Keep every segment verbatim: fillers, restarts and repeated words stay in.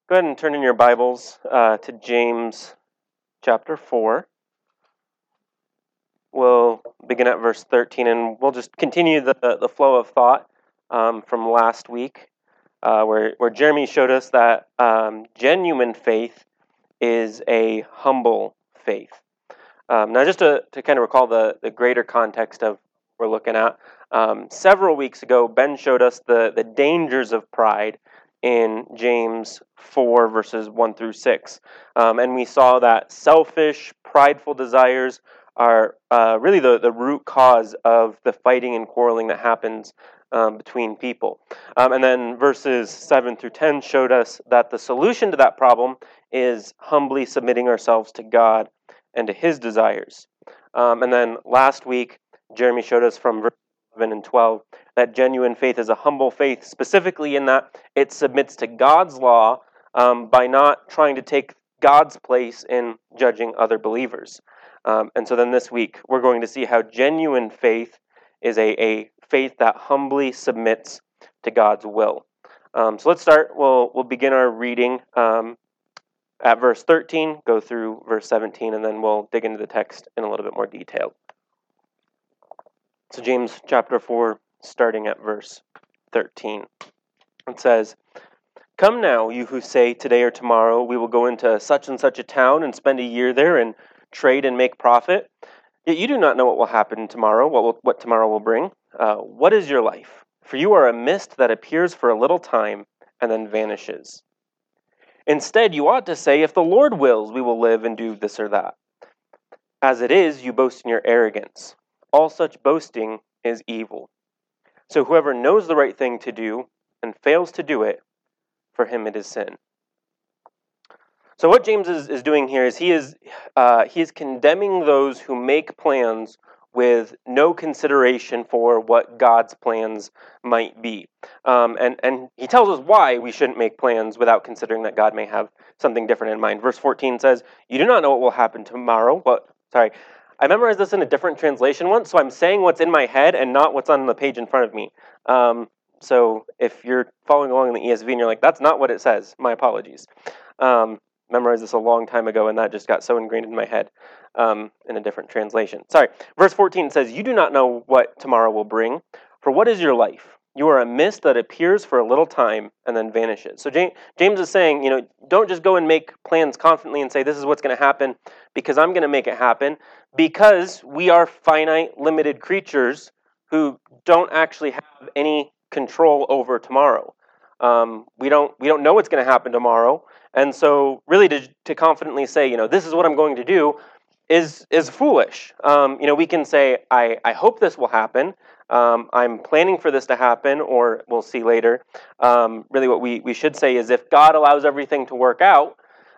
Go ahead and turn in your Bibles uh, to James chapter four. We'll begin at verse thirteen, and we'll just continue the, the flow of thought um, from last week, uh, where, where Jeremy showed us that um, genuine faith is a humble faith. Um, now, just to, to kind of recall the, the greater context of what we're looking at, um, several weeks ago, Ben showed us the, the dangers of pride in James four, verses one through six. Um, and we saw that selfish, prideful desires are uh, really the, the root cause of the fighting and quarreling that happens um, between people. Um, and then verses seven through ten showed us that the solution to that problem is humbly submitting ourselves to God and to His desires. Um, and then last week, Jeremy showed us from verse eleven and twelve that genuine faith is a humble faith, specifically in that it submits to God's law um, by not trying to take God's place in judging other believers. Um, and so then this week, we're going to see how genuine faith is a, a faith that humbly submits to God's will. Um, so let's start. We'll, we'll begin our reading um, at verse thirteen, go through verse seventeen, and then we'll dig into the text in a little bit more detail. So James chapter four, starting at verse thirteen. It says, "Come now, you who say, today or tomorrow we will go into such and such a town and spend a year there and trade and make profit. Yet you do not know what will happen tomorrow, what will, what tomorrow will bring. Uh, what is your life? For you are a mist that appears for a little time and then vanishes. Instead, you ought to say, if the Lord wills, we will live and do this or that. As it is, you boast in your arrogance. All such boasting is evil. So whoever knows the right thing to do and fails to do it, for him it is sin." So what James is, is doing here is he is uh, he is condemning those who make plans with no consideration for what God's plans might be. Um, and, and he tells us why we shouldn't make plans without considering that God may have something different in mind. Verse fourteen says, "You do not know what will happen tomorrow." What? Sorry. I memorized this in a different translation once, so I'm saying what's in my head and not what's on the page in front of me. Um, so if you're following along in the E S V and you're like, that's not what it says, my apologies. Um, memorized this a long time ago, and that just got so ingrained in my head um, in a different translation. Sorry. Verse fourteen says, "You do not know what tomorrow will bring. For what is your life? You are a mist that appears for a little time and then vanishes." So James is saying, you know, don't just go and make plans confidently and say, this is what's going to happen because I'm going to make it happen, because we are finite, limited creatures who don't actually have any control over tomorrow. Um, we don't we don't know what's going to happen tomorrow. And so really to, to confidently say, you know, this is what I'm going to do is is foolish. Um, you know, we can say, I, I hope this will happen. Um, I'm planning for this to happen, or we'll see later. Um, really what we, we should say is if God allows everything to work out,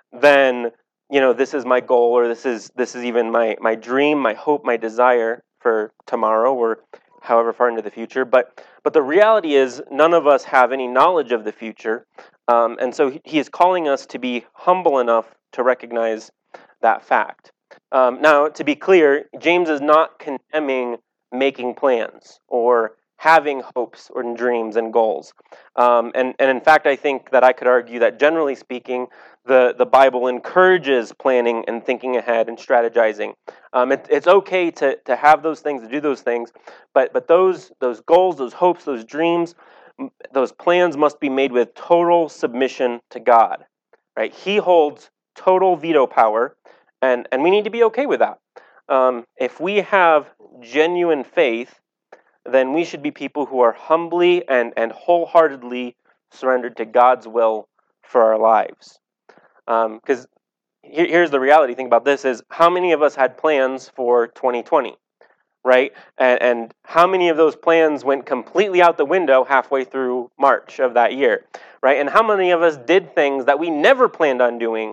then, you know, this is my goal, or this is this is even my, my dream, my hope, my desire for tomorrow, or however far into the future. But but the reality is none of us have any knowledge of the future. Um, and so he is calling us to be humble enough to recognize that fact. Um, now, to be clear, James is not condemning making plans or having hopes or dreams and goals. Um, and, and in fact, I think that I could argue that generally speaking, the, the Bible encourages planning and thinking ahead and strategizing. Um, it, it's okay to, to have those things, to do those things, but, but those, those goals, those hopes, those dreams, those plans must be made with total submission to God, right? He holds total veto power, and, and we need to be okay with that. Um, if we have genuine faith, then we should be people who are humbly and, and wholeheartedly surrendered to God's will for our lives. Because um, here, here's the reality thing about this is, how many of us had plans for twenty twenty? Right? And, and how many of those plans went completely out the window halfway through March of that year? Right? And how many of us did things that we never planned on doing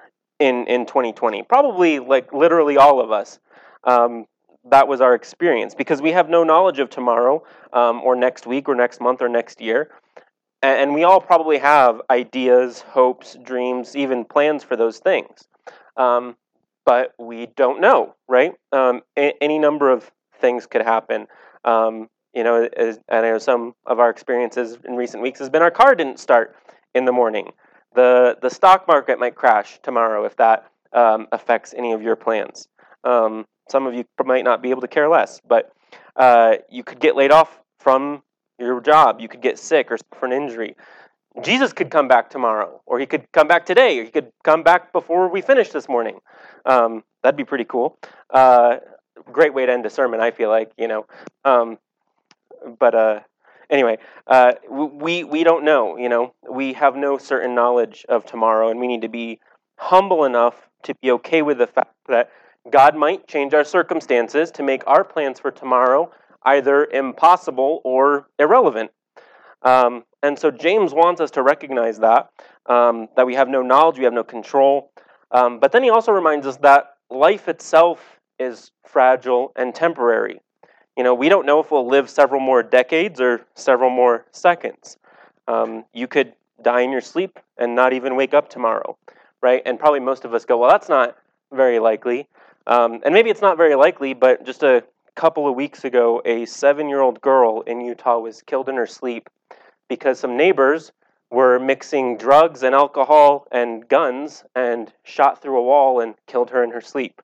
in, in twenty twenty? Probably, like, literally all of us. Um, that was our experience, because we have no knowledge of tomorrow, um, or next week, or next month, or next year. And, and we all probably have ideas, hopes, dreams, even plans for those things. Um, But we don't know, right? Um, a- any number of things could happen. Um, you know, as, I know some of our experiences in recent weeks has been our car didn't start in the morning. The the stock market might crash tomorrow if that um, affects any of your plans. Um, some of you might not be able to care less, but uh, you could get laid off from your job. You could get sick or suffer an injury. Jesus could come back tomorrow, or he could come back today, or he could come back before we finish this morning. Um, that'd be pretty cool. Uh, great way to end a sermon, I feel like, you know. Um, but uh, anyway, uh, we we don't know, you know. We have no certain knowledge of tomorrow, and we need to be humble enough to be okay with the fact that God might change our circumstances to make our plans for tomorrow either impossible or irrelevant. Um, and so James wants us to recognize that, um, that we have no knowledge, we have no control. Um, but then he also reminds us that life itself is fragile and temporary. You know, we don't know if we'll live several more decades or several more seconds. Um, you could die in your sleep and not even wake up tomorrow, right? And probably most of us go, well, that's not very likely. Um, and maybe it's not very likely, but just a couple of weeks ago, a seven-year-old girl in Utah was killed in her sleep because some neighbors were mixing drugs and alcohol and guns and shot through a wall and killed her in her sleep.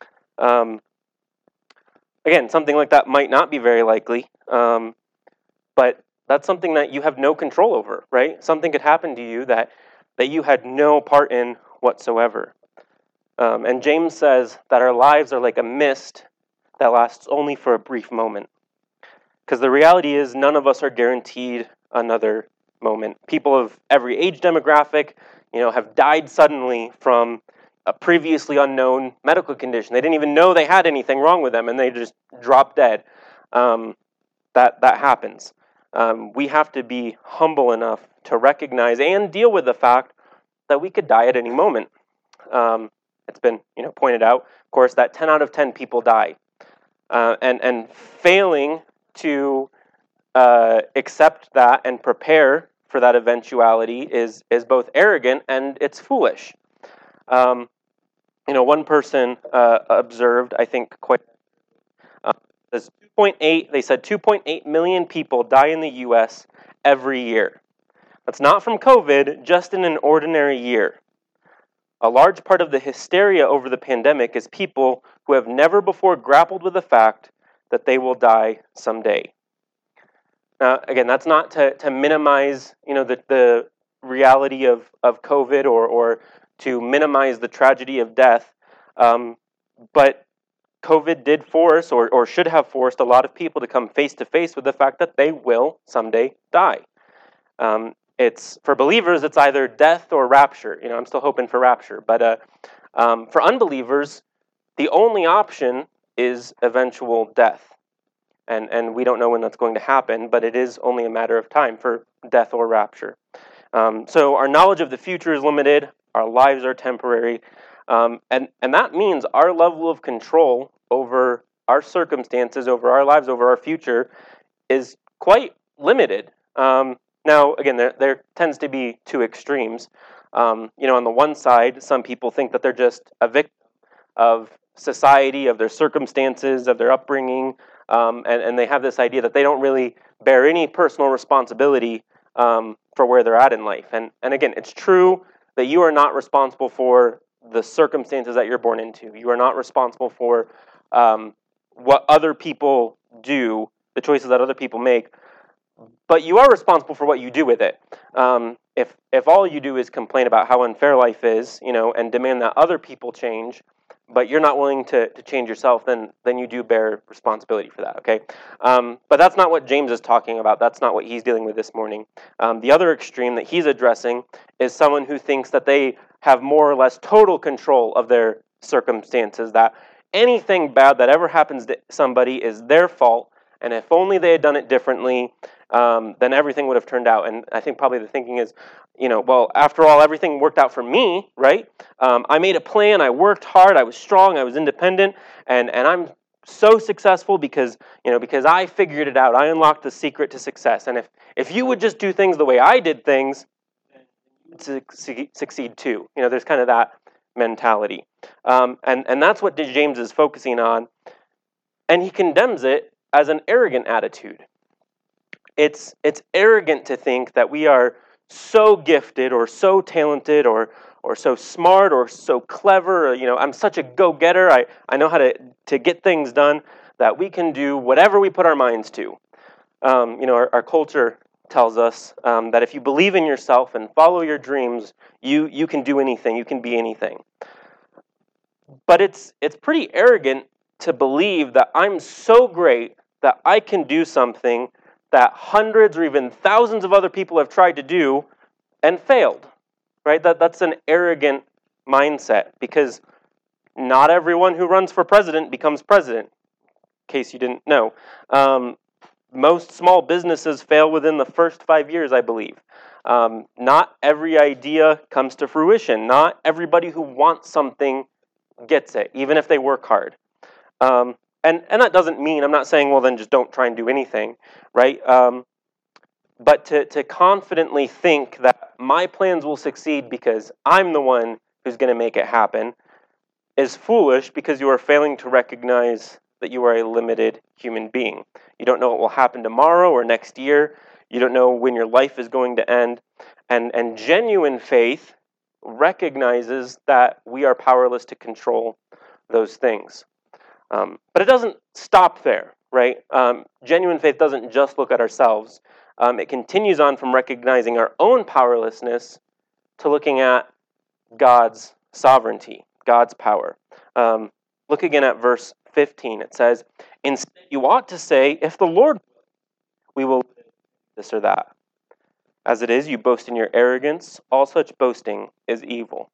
Um, again, something like that might not be very likely, um, but that's something that you have no control over, right? Something could happen to you that, that you had no part in whatsoever. Um, and James says that our lives are like a mist that lasts only for a brief moment. Because the reality is none of us are guaranteed another moment. People of every age demographic, you know, have died suddenly from a previously unknown medical condition. They didn't even know they had anything wrong with them, and they just dropped dead. Um, that that happens. Um, we have to be humble enough to recognize and deal with the fact that we could die at any moment. Um, it's been, you know, pointed out, of course, that ten out of ten people die, uh, and and failing to uh, accept that and prepare for that eventuality is is both arrogant and it's foolish. Um, you know, one person uh, observed, I think, quite. Uh, says two point eight. They said two point eight million people die in the U S every year. That's not from COVID, just in an ordinary year. A large part of the hysteria over the pandemic is people who have never before grappled with the fact that they will die someday. Now, again, that's not to, to minimize, you know, the, the reality of, of COVID or, or to minimize the tragedy of death, um, but COVID did force or, or should have forced a lot of people to come face to face with the fact that they will someday die. Um, it's for believers, it's either death or rapture. You know, I'm still hoping for rapture, but uh, um, for unbelievers, the only option is eventual death. And and we don't know when that's going to happen, but it is only a matter of time for death or rapture. Um, so our knowledge of the future is limited. Our lives are temporary. Um, and, and that means our level of control over our circumstances, over our lives, over our future is quite limited. Um, now, again, there, there tends to be two extremes. Um, you know, on the one side, some people think that they're just a victim of society, of their circumstances, of their upbringing, um, and, and they have this idea that they don't really bear any personal responsibility um, for where they're at in life. And, and again, it's true that you are not responsible for the circumstances that you're born into. You are not responsible for um, what other people do, the choices that other people make, but you are responsible for what you do with it. Um, if if all you do is complain about how unfair life is, you know, and demand that other people change, but you're not willing to, to change yourself, then then you do bear responsibility for that, okay? Um, but that's not what James is talking about. That's not what he's dealing with this morning. Um, the other extreme that he's addressing is someone who thinks that they have more or less total control of their circumstances, that anything bad that ever happens to somebody is their fault, and if only they had done it differently, um, then everything would have turned out. And I think probably the thinking is, you know, well, after all, everything worked out for me, right? Um, I made a plan, I worked hard, I was strong, I was independent, and, and I'm so successful because, you know, because I figured it out. I unlocked the secret to success. And if, if you would just do things the way I did things, you'd succeed, succeed too. You know, there's kind of that mentality. Um, and, and that's what James is focusing on. And he condemns it as an arrogant attitude. It's it's arrogant to think that we are so gifted or so talented or or so smart or so clever, or, you know, I'm such a go-getter, I, I know how to, to get things done, that we can do whatever we put our minds to. Um, you know, our, our culture tells us um, that if you believe in yourself and follow your dreams, you you can do anything, you can be anything. But it's it's pretty arrogant to believe that I'm so great that I can do something that hundreds or even thousands of other people have tried to do and failed. Right? That that's an arrogant mindset, because not everyone who runs for president becomes president. In case you didn't know, um, most small businesses fail within the first five years, I believe. Um, not every idea comes to fruition. Not everybody who wants something gets it, even if they work hard. Um, and and that doesn't mean, I'm not saying, well, then just don't try and do anything, right? Um, But to, to confidently think that my plans will succeed because I'm the one who's going to make it happen is foolish, because you are failing to recognize that you are a limited human being. You don't know what will happen tomorrow or next year. You don't know when your life is going to end. And, and genuine faith recognizes that we are powerless to control those things. Um, but it doesn't stop there, right? Um, genuine faith doesn't just look at ourselves. Um, it continues on from recognizing our own powerlessness to looking at God's sovereignty, God's power. Um, look again at verse fifteen. It says, "Instead, you ought to say, if the Lord will, we will do this or that. As it is, you boast in your arrogance. All such boasting is evil."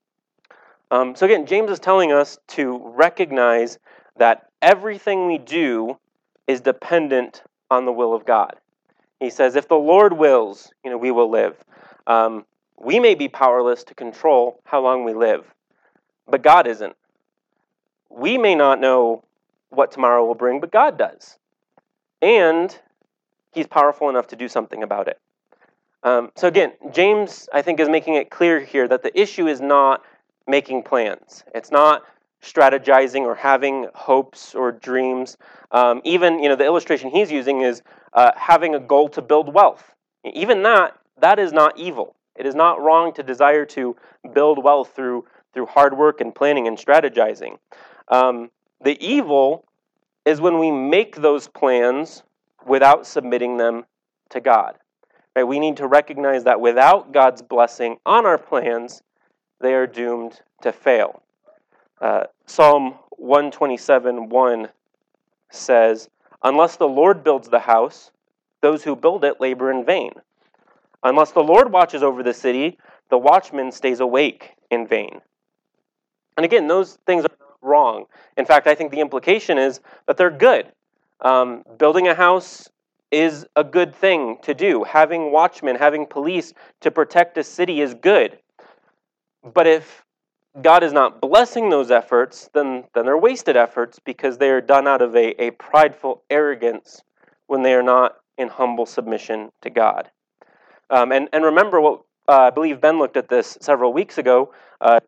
Um, so again, James is telling us to recognize that everything we do is dependent on the will of God. He says, if the Lord wills, you know, we will live. Um, we may be powerless to control how long we live, but God isn't. We may not know what tomorrow will bring, but God does. And He's powerful enough to do something about it. Um, so again, James, I think, is making it clear here that the issue is not making plans. It's not strategizing or having hopes or dreams. Um, even, you know, the illustration he's using is uh, having a goal to build wealth. Even that, that is not evil. It is not wrong to desire to build wealth through through hard work and planning and strategizing. Um, the evil is when we make those plans without submitting them to God. Right? We need to recognize that without God's blessing on our plans, they are doomed to fail. Uh, Psalm one twenty-seven one says, "Unless the Lord builds the house, those who build it labor in vain. Unless the Lord watches over the city, the watchman stays awake in vain." And again, those things are wrong. In fact, I think the implication is that they're good. Um, building a house is a good thing to do. Having watchmen, having police to protect a city is good. But if God is not blessing those efforts, then, then they're wasted efforts, because they are done out of a, a prideful arrogance when they are not in humble submission to God. Um, and, and remember what uh, I believe Ben looked at this several weeks ago. Uh,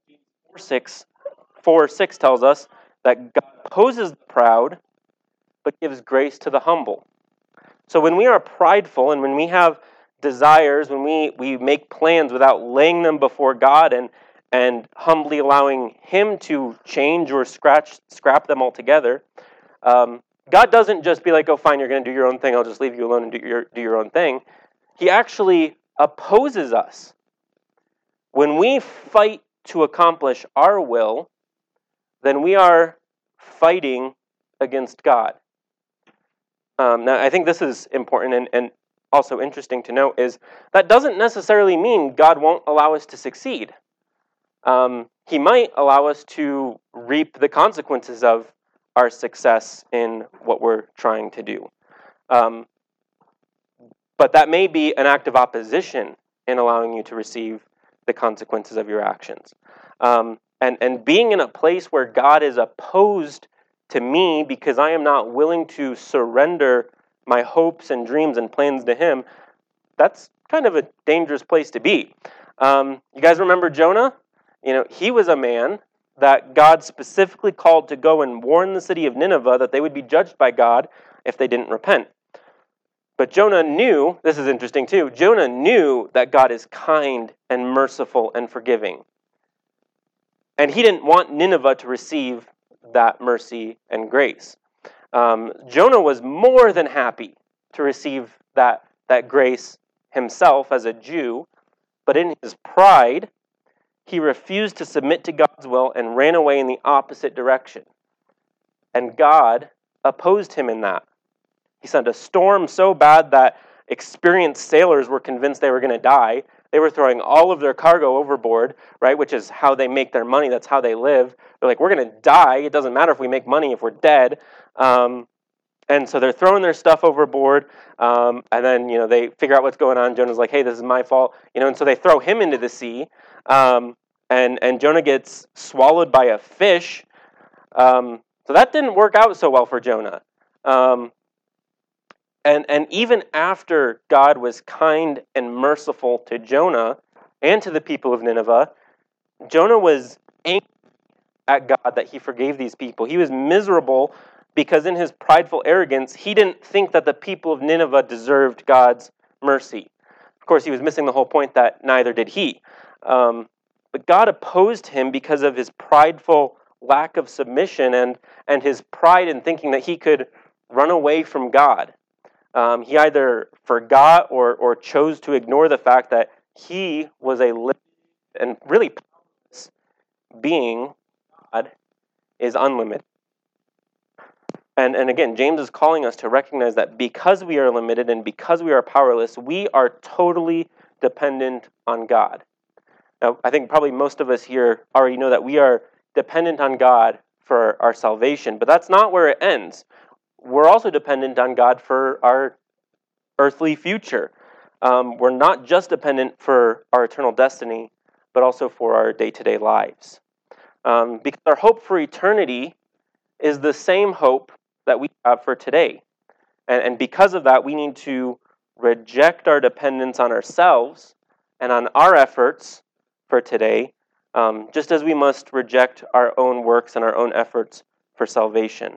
four six tells us that God opposes the proud, but gives grace to the humble. So when we are prideful and when we have desires, when we, we make plans without laying them before God and and humbly allowing Him to change or scratch scrap them altogether, um, God doesn't just be like, oh, fine, you're going to do your own thing, I'll just leave you alone and do your, do your own thing. He actually opposes us. When we fight to accomplish our will, then we are fighting against God. Um, now, I think this is important and, and also interesting to note, is that doesn't necessarily mean God won't allow us to succeed. Um, he might allow us to reap the consequences of our success in what we're trying to do. Um, but that may be an act of opposition in allowing you to receive the consequences of your actions. Um, and, and being in a place where God is opposed to me because I am not willing to surrender my hopes and dreams and plans to Him, that's kind of a dangerous place to be. Um, you guys remember Jonah? You know, he was a man that God specifically called to go and warn the city of Nineveh that they would be judged by God if they didn't repent. But Jonah knew, this is interesting too, Jonah knew that God is kind and merciful and forgiving. And he didn't want Nineveh to receive that mercy and grace. Um, Jonah was more than happy to receive that, that grace himself as a Jew, but in his pride, he refused to submit to God's will and ran away in the opposite direction. And God opposed him in that. He sent a storm so bad that experienced sailors were convinced they were going to die. They were throwing all of their cargo overboard, right, which is how they make their money. That's how they live. They're like, we're going to die. It doesn't matter if we make money if we're dead. Um, and so they're throwing their stuff overboard. Um, and then, you know, they figure out what's going on. Jonah's like, hey, this is my fault. You know, and so they throw him into the sea. Um, and, and Jonah gets swallowed by a fish. Um, so that didn't work out so well for Jonah. Um, And, and even after God was kind and merciful to Jonah and to the people of Nineveh, Jonah was angry at God that he forgave these people. He was miserable because in his prideful arrogance, he didn't think that the people of Nineveh deserved God's mercy. Of course, he was missing the whole point that neither did he. Um, but God opposed him because of his prideful lack of submission and, and his pride in thinking that he could run away from God. Um, he either forgot or, or chose to ignore the fact that he was a living and really powerless being. God is unlimited. And, and again, James is calling us to recognize that because we are limited and because we are powerless, we are totally dependent on God. Now, I think probably most of us here already know that we are dependent on God for our salvation, but that's not where it ends. We're also dependent on God for our earthly future. Um, we're not just dependent for our eternal destiny, but also for our day-to-day lives. Um, because our hope for eternity is the same hope that we have for today. And, and because of that, we need to reject our dependence on ourselves and on our efforts for today, um, just as we must reject our own works and our own efforts for salvation.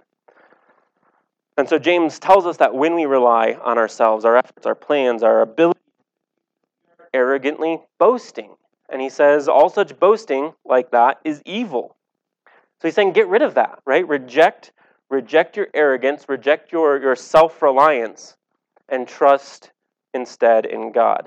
And so James tells us that when we rely on ourselves, our efforts, our plans, our ability, arrogantly boasting. And he says all such boasting like that is evil. So he's saying get rid of that, right? Reject, reject your arrogance, reject your, your self-reliance, and trust instead in God.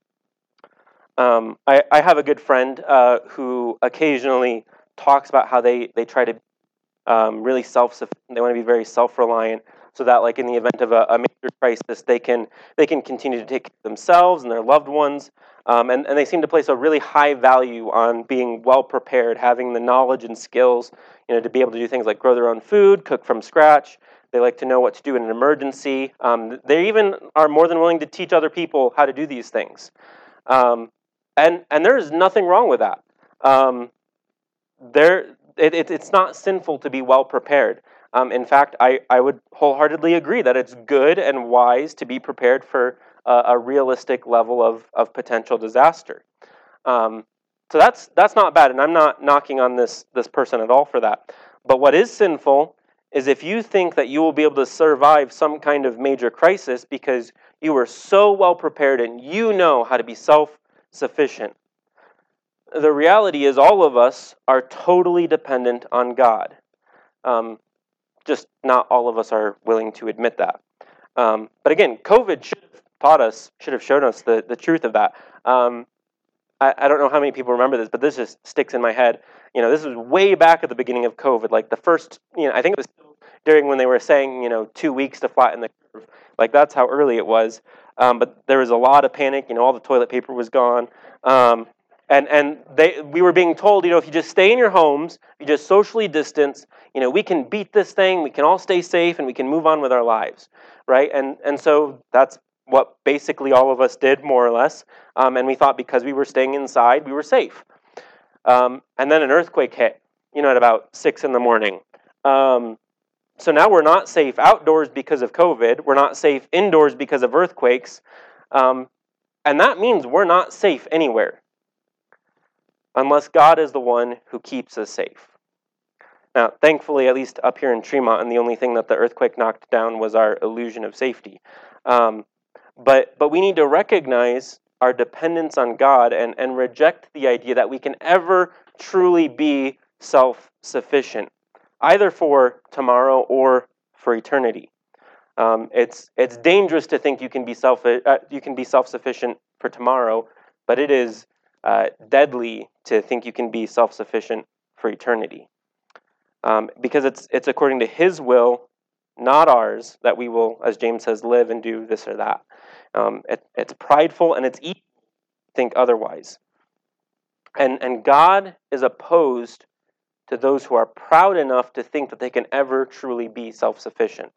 Um, I, I have a good friend uh, who occasionally talks about how they, they try to Um, really self-sufficient. They want to be very self-reliant, so that, like in the event of a, a major crisis, they can they can continue to take care of themselves and their loved ones. Um, and, and they seem to place a really high value on being well prepared, having the knowledge and skills, you know, to be able to do things like grow their own food, cook from scratch. They like to know what to do in an emergency. Um, they even are more than willing to teach other people how to do these things. Um, and and there is nothing wrong with that. Um, there. It, it, it's not sinful to be well prepared. Um, in fact, I, I would wholeheartedly agree that it's good and wise to be prepared for a, a realistic level of, of potential disaster. Um, so that's that's not bad, and I'm not knocking on this, this person at all for that. But what is sinful is if you think that you will be able to survive some kind of major crisis because you were so well prepared and you know how to be self-sufficient. The reality is all of us are totally dependent on God. Um, just not all of us are willing to admit that. Um, but again, COVID should have taught us, should have shown us the, the truth of that. Um, I, I don't know how many people remember this, but this just sticks in my head. You know, this was way back at the beginning of COVID, like the first, you know, I think it was during when they were saying, you know, two weeks to flatten the curve. Like that's how early it was. Um, but there was a lot of panic. You know, all the toilet paper was gone. Um, And and they we were being told, you know, if you just stay in your homes, if you just socially distance, you know, we can beat this thing, we can all stay safe, and we can move on with our lives, right? And and so that's what basically all of us did, more or less. Um, and we thought because we were staying inside, we were safe. Um, and then an earthquake hit, you know, at about six in the morning. Um, so now we're not safe outdoors because of COVID. We're not safe indoors because of earthquakes. Um, and that means we're not safe anywhere, unless God is the one who keeps us safe. Now, thankfully, at least up here in Tremont, and the only thing that the earthquake knocked down was our illusion of safety. Um, But but we need to recognize our dependence on God and, and reject the idea that we can ever truly be self-sufficient, either for tomorrow or for eternity. Um, it's it's dangerous to think you can be self uh, you can be self-sufficient for tomorrow, but it is uh, deadly to think you can be self-sufficient for eternity, um, because it's it's according to His will, not ours, that we will, as James says, live and do this or that. Um, it, it's prideful and it's easy to think otherwise, and and God is opposed to those who are proud enough to think that they can ever truly be self-sufficient.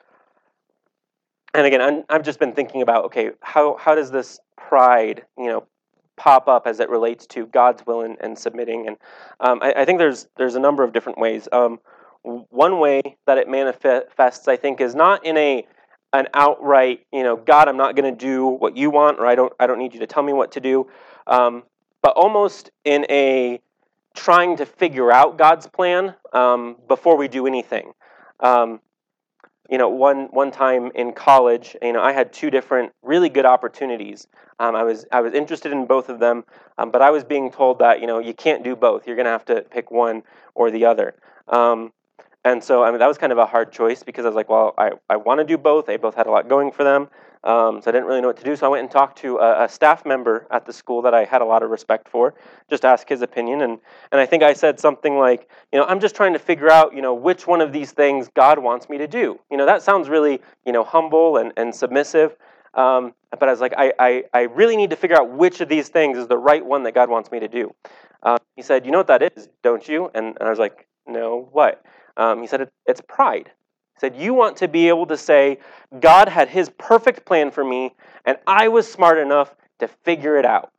And again, I'm, I've just been thinking about, okay, how, how does this pride, you know, pop up as it relates to God's will and, and submitting? And um, I, I think there's there's a number of different ways. Um, one way that it manifests, I think, is not in a an outright, you know, God, I'm not going to do what you want, or I don't I don't need you to tell me what to do, um, but almost in a trying to figure out God's plan um, before we do anything. Um, You know, one one time in college, you know, I had two different really good opportunities. Um, I was I was interested in both of them, um, but I was being told that, you know, you can't do both. You're going to have to pick one or the other. Um, and so, I mean, that was kind of a hard choice because I was like, well, I, I want to do both. They both had a lot going for them. Um, so I didn't really know what to do. So I went and talked to a, a staff member at the school that I had a lot of respect for, just to ask his opinion. And, and I think I said something like, you know, I'm just trying to figure out, you know, which one of these things God wants me to do. You know, that sounds really, you know, humble and, and submissive. Um, but I was like, I, I, I really need to figure out which of these things is the right one that God wants me to do. Um, he said, you know what that is, don't you? And, and I was like, no, what? Um, he said, it, it's pride. He said, you want to be able to say, God had His perfect plan for me, and I was smart enough to figure it out.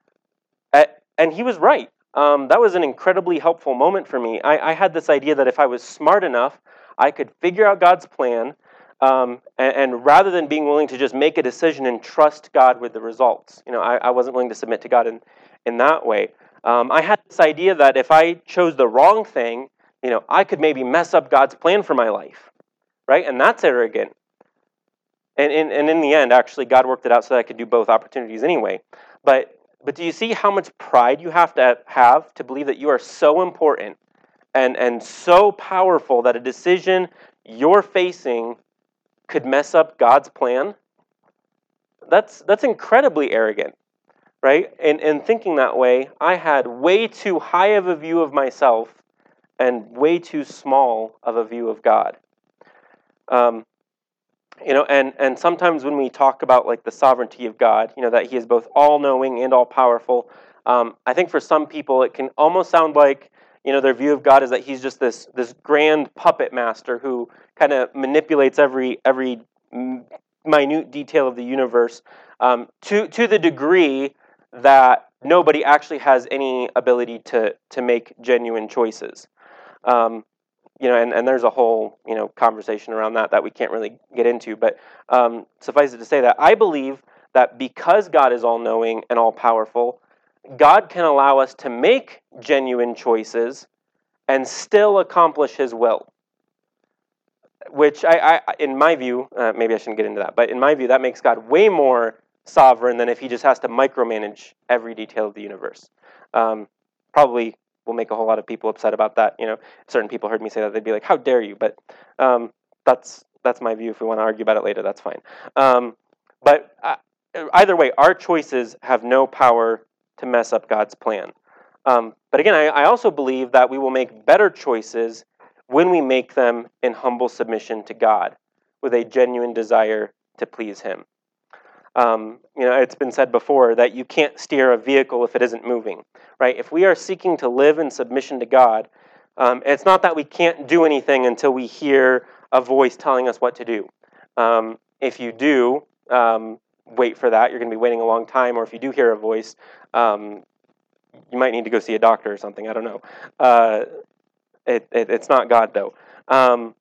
Uh, and he was right. Um, that was an incredibly helpful moment for me. I, I had this idea that if I was smart enough, I could figure out God's plan, um, and, and rather than being willing to just make a decision and trust God with the results, you know, I, I wasn't willing to submit to God in, in that way. Um, I had this idea that if I chose the wrong thing, you know, I could maybe mess up God's plan for my life, right? And that's arrogant. And, and, and in the end, actually, God worked it out so that I could do both opportunities anyway. But but do you see how much pride you have to have to believe that you are so important and, and so powerful that a decision you're facing could mess up God's plan? That's that's incredibly arrogant, right? And, and thinking that way, I had way too high of a view of myself and way too small of a view of God. Um, you know, and, and sometimes when we talk about like the sovereignty of God, you know, that He is both all-knowing and all-powerful, um, I think for some people it can almost sound like, you know, their view of God is that He's just this this grand puppet master who kind of manipulates every every minute detail of the universe um, to to the degree that nobody actually has any ability to to make genuine choices. Um, you know, and, and there's a whole, you know, conversation around that that we can't really get into. But um, suffice it to say that I believe that because God is all-knowing and all-powerful, God can allow us to make genuine choices and still accomplish His will. Which, I, I in my view, uh, maybe I shouldn't get into that, but in my view, that makes God way more sovereign than if He just has to micromanage every detail of the universe. Um, probably will make a whole lot of people upset about that. You know, certain people heard me say that, they'd be like, "How dare you?" But um, that's that's my view. If we want to argue about it later, that's fine. Um, but uh, either way, our choices have no power to mess up God's plan. Um, but again, I, I also believe that we will make better choices when we make them in humble submission to God, with a genuine desire to please Him. Um, you know, it's been said before that you can't steer a vehicle if it isn't moving, right? If we are seeking to live in submission to God, um, it's not that we can't do anything until we hear a voice telling us what to do. Um, if you do um, wait for that, you're going to be waiting a long time, or if you do hear a voice, um, you might need to go see a doctor or something, I don't know. Uh, it, it, it's not God, though. Um,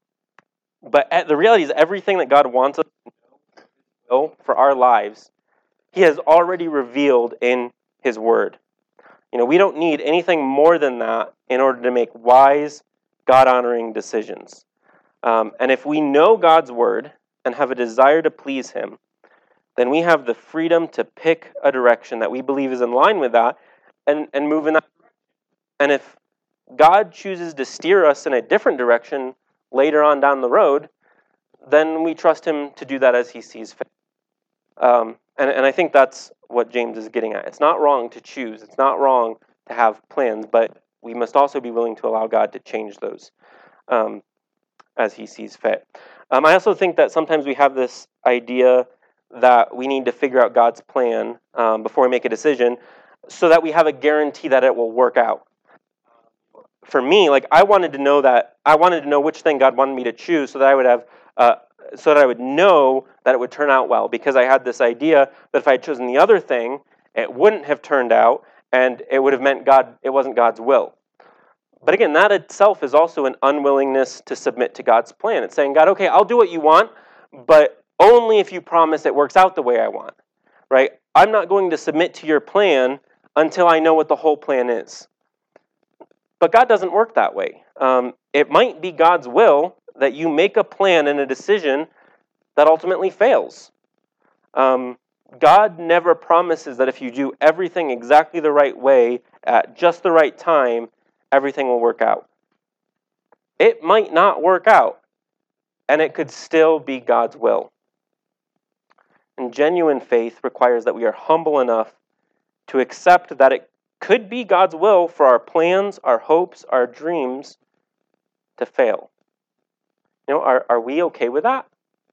but the reality is everything that God wants us to know for our lives, He has already revealed in His Word. You know, we don't need anything more than that in order to make wise, God-honoring decisions. Um, and if we know God's Word and have a desire to please Him, then we have the freedom to pick a direction that we believe is in line with that and, and move in that. And if God chooses to steer us in a different direction later on down the road, then we trust him to do that as he sees fit. Um, and, and I think that's what James is getting at. It's not wrong to choose. It's not wrong to have plans, but we must also be willing to allow God to change those um, as he sees fit. Um, I also think that sometimes we have this idea that we need to figure out God's plan um, before we make a decision so that we have a guarantee that it will work out. For me, like I wanted to know that, I wanted to know which thing God wanted me to choose so that I would have, uh, so that I would know that it would turn out well, because I had this idea that if I had chosen the other thing, it wouldn't have turned out, and it would have meant God, it wasn't God's will. But again, that itself is also an unwillingness to submit to God's plan. It's saying, God, okay, I'll do what you want, but only if you promise it works out the way I want, right? I'm not going to submit to your plan until I know what the whole plan is. But God doesn't work that way. Um, it might be God's will that you make a plan and a decision that ultimately fails. Um, God never promises that if you do everything exactly the right way at just the right time, everything will work out. It might not work out, and it could still be God's will. And genuine faith requires that we are humble enough to accept that it could be God's will for our plans, our hopes, our dreams to fail. You know, are, are we okay with that?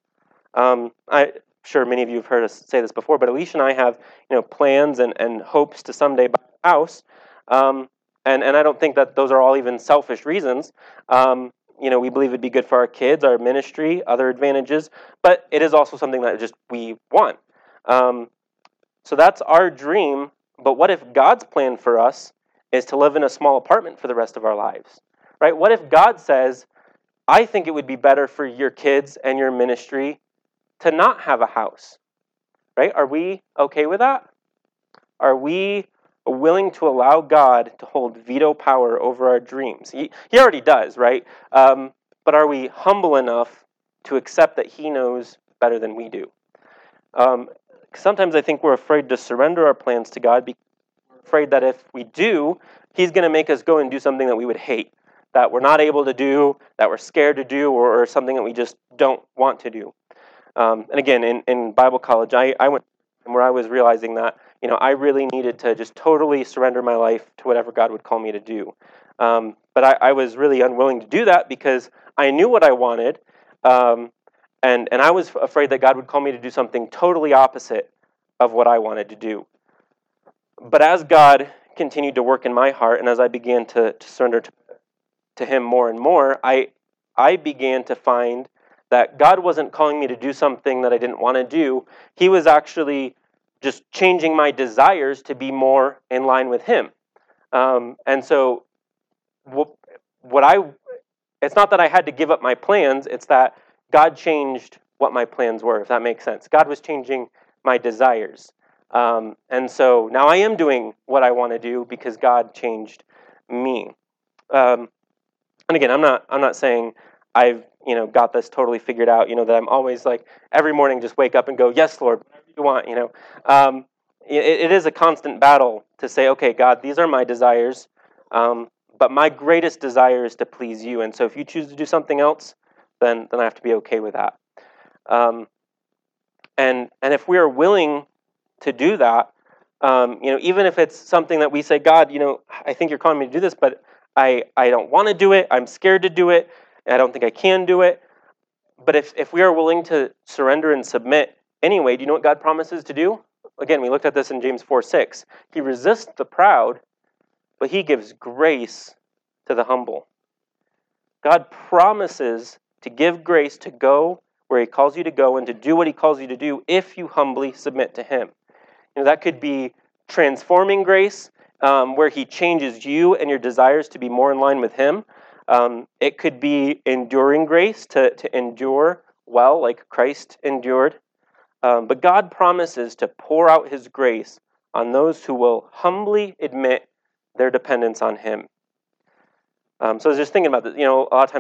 Um, I'm sure many of you have heard us say this before, but Alicia and I have, you know, plans and, and hopes to someday buy a house. Um, and, and I don't think that those are all even selfish reasons. Um, you know, we believe it'd be good for our kids, our ministry, other advantages, but it is also something that just we want. Um, so that's our dream. But what if God's plan for us is to live in a small apartment for the rest of our lives, right? What if God says, I think it would be better for your kids and your ministry to not have a house, right? Are we okay with that? Are we willing to allow God to hold veto power over our dreams? He, he already does, right? Um, but are we humble enough to accept that he knows better than we do? Um, Sometimes I think we're afraid to surrender our plans to God because we're afraid that if we do, he's going to make us go and do something that we would hate, that we're not able to do, that we're scared to do, or, or something that we just don't want to do. Um, and again, in, in Bible college, I, I went where I was realizing that, you know, I really needed to just totally surrender my life to whatever God would call me to do. Um, but I, I was really unwilling to do that because I knew what I wanted, um, And and I was afraid that God would call me to do something totally opposite of what I wanted to do. But as God continued to work in my heart, and as I began to, to surrender to, to him more and more, I I began to find that God wasn't calling me to do something that I didn't want to do. He was actually just changing my desires to be more in line with him. Um, and so what, what I, it's not that I had to give up my plans, it's that God changed what my plans were, if that makes sense. God was changing my desires. Um, and so now I am doing what I want to do because God changed me. Um, and again, I'm not I'm not saying I've you know got this totally figured out. You know that I'm always like every morning just wake up and go, yes, Lord, whatever you want. You know, um, it, it is a constant battle to say, okay, God, these are my desires, um, but my greatest desire is to please you. And so if you choose to do something else, then then I have to be okay with that. Um, and and if we are willing to do that, um, you know, even if it's something that we say, God, you know, I think you're calling me to do this, but I I don't want to do it. I'm scared to do it. I don't think I can do it. But if if we are willing to surrender and submit anyway, do you know what God promises to do? Again, we looked at this in James four six. He resists the proud, but he gives grace to the humble. God promises to give grace to go where he calls you to go and to do what he calls you to do if you humbly submit to him. You know, that could be transforming grace, um, where he changes you and your desires to be more in line with him. Um, it could be enduring grace, to, to endure well like Christ endured. Um, but God promises to pour out his grace on those who will humbly admit their dependence on him. Um, so I was just thinking about this. You know, a lot of times in,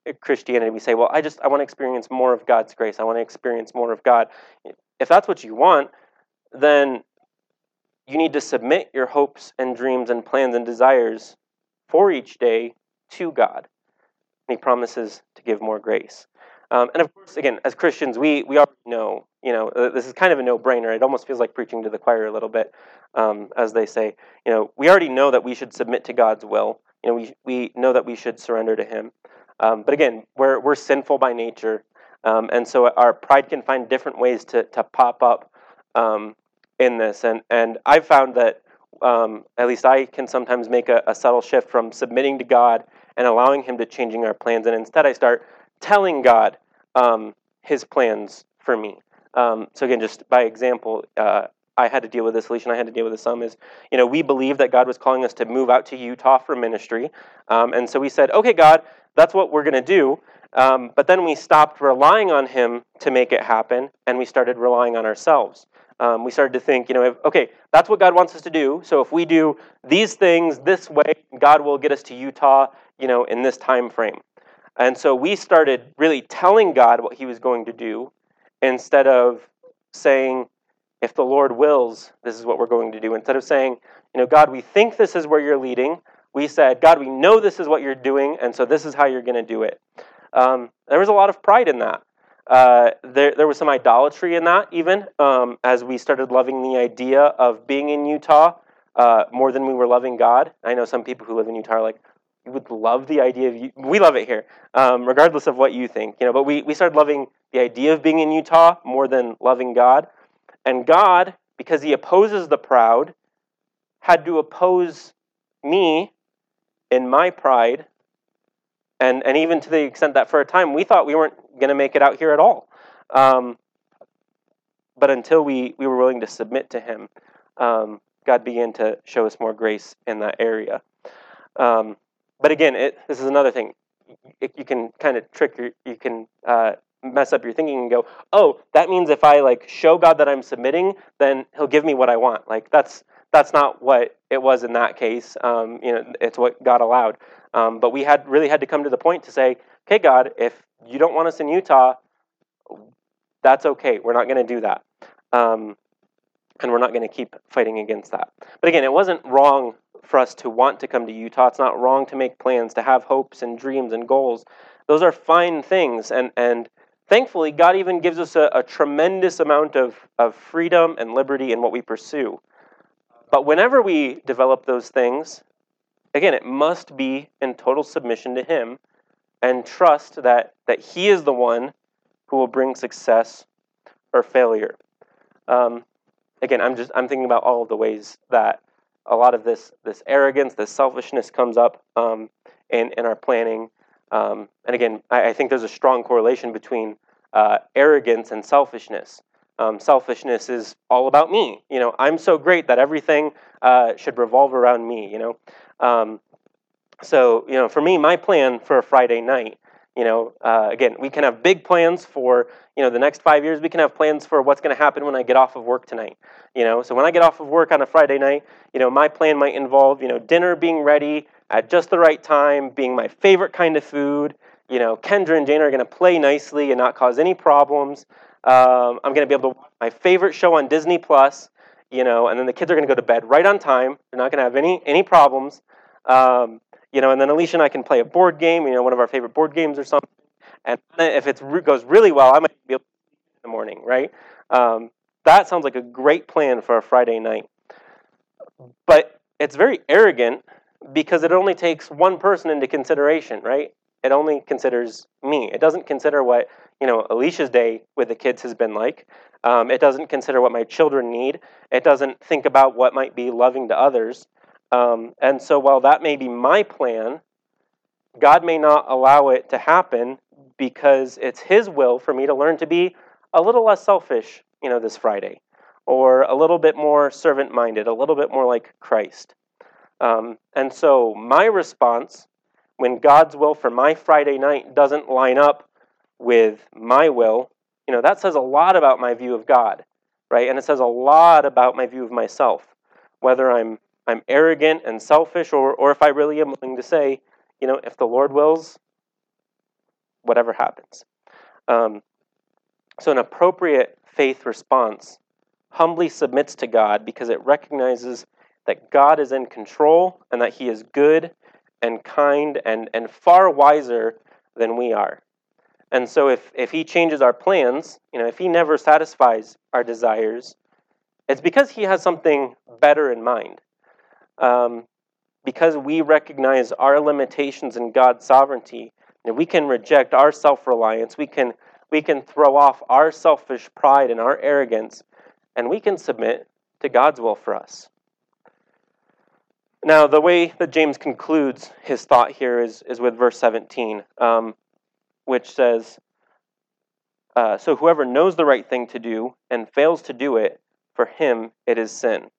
Christianity, we say, well, I just, I want to experience more of God's grace. I want to experience more of God. If that's what you want, then you need to submit your hopes and dreams and plans and desires for each day to God. And he promises to give more grace. Um, and of course, again, as Christians, we we already know, you know, uh, this is kind of a no-brainer. It almost feels like preaching to the choir a little bit, um, as they say. You know, we already know that we should submit to God's will. You know, we we know that we should surrender to Him. Um, but again, we're we're sinful by nature, um, and so our pride can find different ways to to pop up um, in this. And and I've found that um, at least I can sometimes make a, a subtle shift from submitting to God and allowing Him to changing our plans, and instead I start telling God um, His plans for me. Um, so again, just by example, uh, I had to deal with this, Alicia and I had to deal with this some, is, you know, we believed that God was calling us to move out to Utah for ministry, um, and so we said, okay, God, that's what we're going to do, um, but then we stopped relying on Him to make it happen, and we started relying on ourselves. Um, we started to think, you know, if, okay, that's what God wants us to do, so if we do these things this way, God will get us to Utah, you know, in this time frame. And so we started really telling God what He was going to do instead of saying, if the Lord wills, this is what we're going to do. Instead of saying, you know, God, we think this is where you're leading, we said, God, we know this is what you're doing, and so this is how you're going to do it. Um, there was a lot of pride in that. Uh, there, there was some idolatry in that, even, um, as we started loving the idea of being in Utah uh, more than we were loving God. I know some people who live in Utah are like, we would love the idea of you. We love it here, um, regardless of what you think, you know. But we we started loving the idea of being in Utah more than loving God, and God, because He opposes the proud, had to oppose me in my pride, and and even to the extent that for a time we thought we weren't going to make it out here at all. Um, but until we we were willing to submit to Him, um, God began to show us more grace in that area. Um, But again, it, this is another thing. It, you can kind of trick your, you can uh, mess up your thinking and go, oh, that means if I like show God that I'm submitting, then He'll give me what I want. Like that's that's not what it was in that case. Um, you know, it's what God allowed. Um, but we had really had to come to the point to say, okay, God, if you don't want us in Utah, that's okay. We're not going to do that. Um, and we're not going to keep fighting against that. But again, it wasn't wrong for us to want to come to Utah. It's not wrong to make plans, to have hopes and dreams and goals. Those are fine things. And, and thankfully, God even gives us a, a tremendous amount of, of freedom and liberty in what we pursue. But whenever we develop those things, again, it must be in total submission to Him and trust that, that He is the one who will bring success or failure. Um, again, I'm just I'm thinking about all of the ways that a lot of this this arrogance, this selfishness comes up um, in in our planning. Um, and again, I, I think there's a strong correlation between uh, arrogance and selfishness. Um, selfishness is all about me. You know, I'm so great that everything uh, should revolve around me. You know, um, so you know, for me, my plan for a Friday night. You know, uh, again, we can have big plans for, you know, the next five years. We can have plans for what's going to happen when I get off of work tonight. You know, so when I get off of work on a Friday night, you know, my plan might involve, you know, dinner being ready at just the right time, being my favorite kind of food. You know, Kendra and Jane are going to play nicely and not cause any problems. Um, I'm going to be able to watch my favorite show on Disney Plus. You know, and then the kids are going to go to bed right on time. They're not going to have any any problems. Um, You know, and then Alicia and I can play a board game, you know, one of our favorite board games or something. And if it goes really well, I might be able to sleep in the morning, right? Um, that sounds like a great plan for a Friday night. But it's very arrogant because it only takes one person into consideration, right? It only considers me. It doesn't consider what, you know, Alicia's day with the kids has been like. Um, it doesn't consider what my children need. It doesn't think about what might be loving to others. Um, and so while that may be my plan, God may not allow it to happen because it's His will for me to learn to be a little less selfish, you know, this Friday, or a little bit more servant-minded, a little bit more like Christ. Um, and so my response, when God's will for my Friday night doesn't line up with my will, you know, that says a lot about my view of God, right? And it says a lot about my view of myself, whether I'm I'm arrogant and selfish, or or if I really am willing to say, you know, if the Lord wills, whatever happens. Um, so an appropriate faith response humbly submits to God because it recognizes that God is in control and that he is good and kind and, and far wiser than we are. And so if, if he changes our plans, you know, if he never satisfies our desires, it's because he has something better in mind. Um, because we recognize our limitations in God's sovereignty, and we can reject our self-reliance, we can we can throw off our selfish pride and our arrogance, and we can submit to God's will for us. Now, the way that James concludes his thought here is, is with verse seventeen, um, which says, uh, so whoever knows the right thing to do and fails to do it, for him it is sin.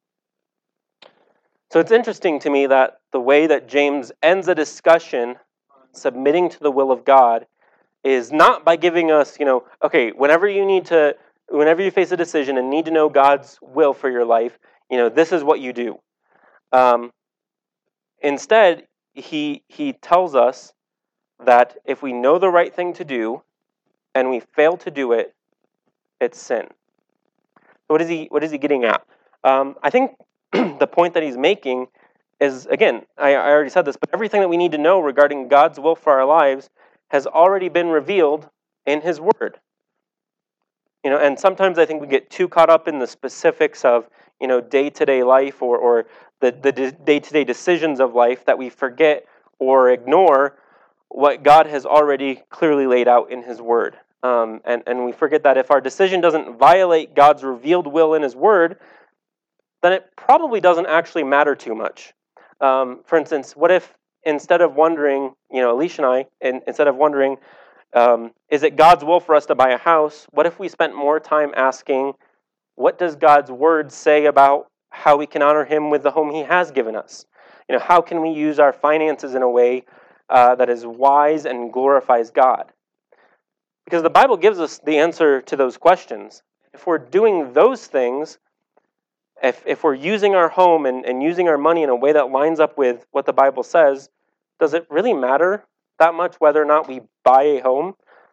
So it's interesting to me that the way that James ends a discussion submitting to the will of God is not by giving us, you know, okay, whenever you need to, whenever you face a decision and need to know God's will for your life, you know, this is what you do. Um, instead, he he tells us that if we know the right thing to do and we fail to do it, it's sin. What is he what is he getting at? Um, I think the point that he's making is, again, I, I already said this, but everything that we need to know regarding God's will for our lives has already been revealed in his word. You know, and sometimes I think we get too caught up in the specifics of, you know, day-to-day life or, or the, the day-to-day decisions of life that we forget or ignore what God has already clearly laid out in his word. Um, and, and we forget that if our decision doesn't violate God's revealed will in his word, then it probably doesn't actually matter too much. Um, for instance, what if instead of wondering, you know, Alicia and I, in, instead of wondering, um, is it God's will for us to buy a house, what if we spent more time asking, what does God's word say about how we can honor him with the home he has given us? You know, how can we use our finances in a way uh, that is wise and glorifies God? Because the Bible gives us the answer to those questions. If we're doing those things, If if we're using our home and, and using our money in a way that lines up with what the Bible says, does it really matter that much whether or not we buy a home?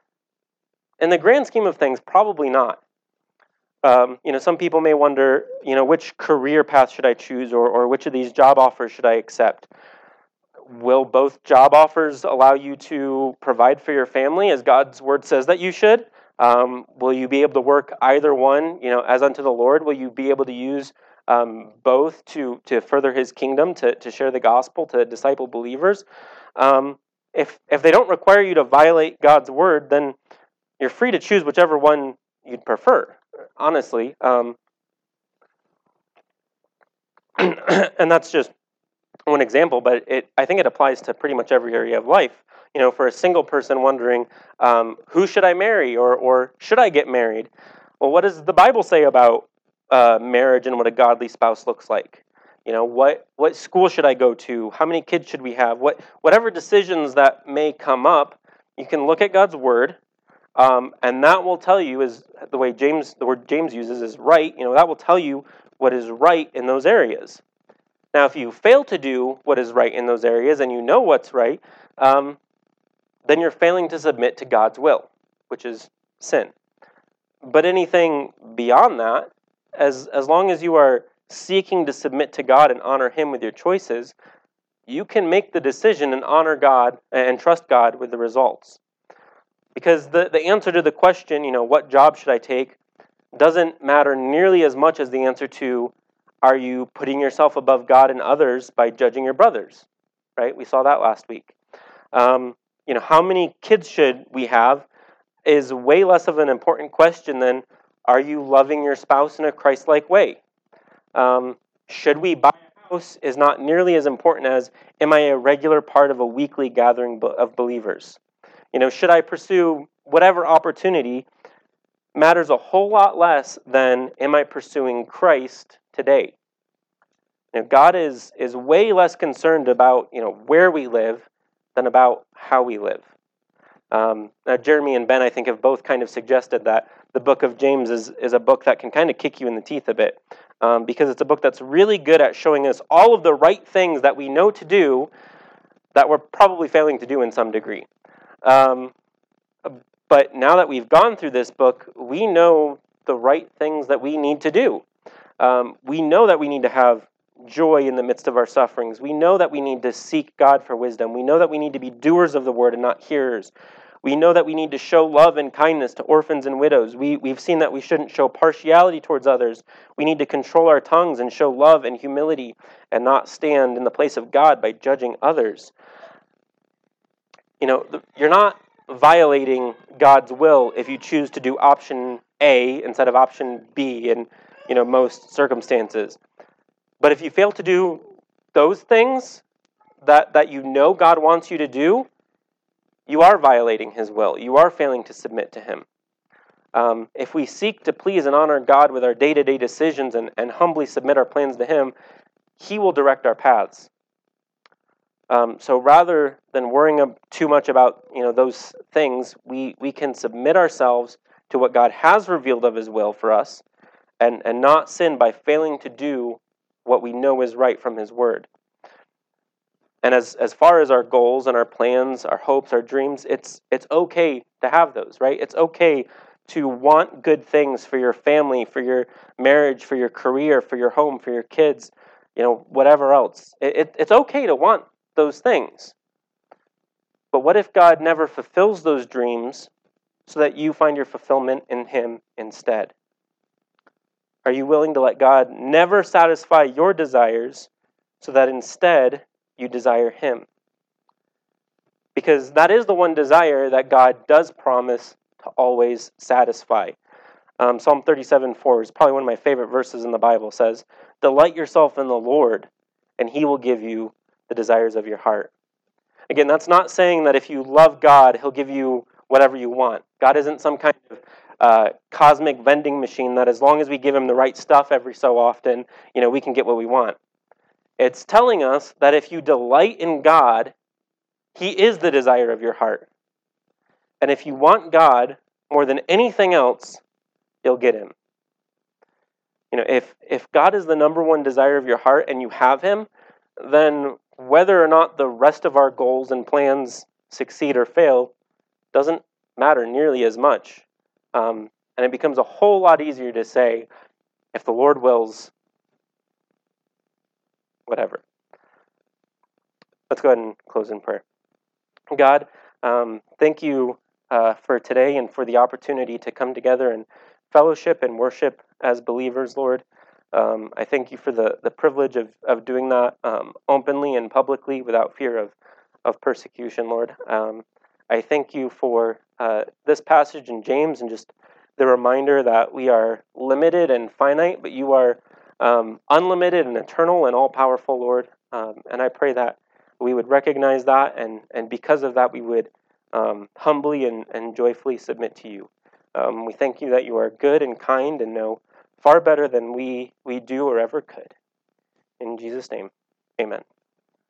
In the grand scheme of things, probably not. Um, you know, some people may wonder, you know, which career path should I choose, or or which of these job offers should I accept? Will both job offers allow you to provide for your family, as God's word says that you should? Um, will you be able to work either one, you know, as unto the Lord? Will you be able to use um, both to to further his kingdom, to, to share the gospel, to disciple believers? Um, if if they don't require you to violate God's word, then you're free to choose whichever one you'd prefer, honestly. Um, and that's just one example, but it I think it applies to pretty much every area of life. You know, for a single person wondering, um, who should I marry, or or should I get married? Well, what does the Bible say about uh, marriage and what a godly spouse looks like? You know, what what school should I go to? How many kids should we have? What whatever decisions that may come up, you can look at God's word, um, and that will tell you, is the way James the word James uses is right. You know, that will tell you what is right in those areas. Now, if you fail to do what is right in those areas, and you know what's right, um, then you're failing to submit to God's will, which is sin. But anything beyond that, as as long as you are seeking to submit to God and honor him with your choices, you can make the decision and honor God and trust God with the results. Because the, the answer to the question, you know, what job should I take, doesn't matter nearly as much as the answer to, are you putting yourself above God and others by judging your brothers? Right? We saw that last week. Um, you know, how many kids should we have is way less of an important question than, are you loving your spouse in a Christ-like way? Um, should we buy a house is not nearly as important as, am I a regular part of a weekly gathering of believers? You know, should I pursue whatever opportunity matters a whole lot less than, am I pursuing Christ today? You know, God is is way less concerned about, you know, where we live than about how we live. Um, now Jeremy and Ben, I think, have both kind of suggested that the book of James is, is a book that can kind of kick you in the teeth a bit, um, because it's a book that's really good at showing us all of the right things that we know to do that we're probably failing to do in some degree. Um, But now that we've gone through this book, we know the right things that we need to do. Um, we know that we need to have joy in the midst of our sufferings. We know that we need to seek God for wisdom. We know that we need to be doers of the word and not hearers. We know that we need to show love and kindness to orphans and widows. We, we've seen that we shouldn't show partiality towards others. We need to control our tongues and show love and humility and not stand in the place of God by judging others. You know, you're not violating God's will if you choose to do option A instead of option B in, you know, most circumstances. But if you fail to do those things that, that you know God wants you to do, you are violating his will. You are failing to submit to him. Um, if we seek to please and honor God with our day-to-day decisions and, and humbly submit our plans to him, he will direct our paths. Um, so rather than worrying too much about, you know, those things, we, we can submit ourselves to what God has revealed of his will for us and, and not sin by failing to do what we know is right from his word. And as, as far as our goals and our plans, our hopes, our dreams, it's it's okay to have those, right? It's okay to want good things for your family, for your marriage, for your career, for your home, for your kids, you know, whatever else. It, it, it's okay to want those things. But what if God never fulfills those dreams so that you find your fulfillment in him instead? Are you willing to let God never satisfy your desires so that instead you desire him? Because that is the one desire that God does promise to always satisfy. Um, Psalm thirty-seven four is probably one of my favorite verses in the Bible. It says, "Delight yourself in the Lord, and he will give you the desires of your heart." Again, that's not saying that if you love God, he'll give you whatever you want. God isn't some kind of uh, cosmic vending machine that as long as we give him the right stuff every so often, you know, we can get what we want. It's telling us that if you delight in God, he is the desire of your heart. And if you want God more than anything else, you'll get him. You know, if, if God is the number one desire of your heart and you have him, then whether or not the rest of our goals and plans succeed or fail doesn't matter nearly as much. Um, and it becomes a whole lot easier to say, if the Lord wills, whatever. Let's go ahead and close in prayer. God, um, thank you uh, for today and for the opportunity to come together and fellowship and worship as believers, Lord. Um, I thank you for the, the privilege of, of doing that um, openly and publicly without fear of, of persecution, Lord. Um, I thank you for uh, this passage in James and just the reminder that we are limited and finite, but you are um, unlimited and eternal and all-powerful, Lord. Um, and I pray that we would recognize that, and, and because of that, we would um, humbly and, and joyfully submit to you. Um, we thank you that you are good and kind and know far better than we, we do or ever could. In Jesus' name, amen.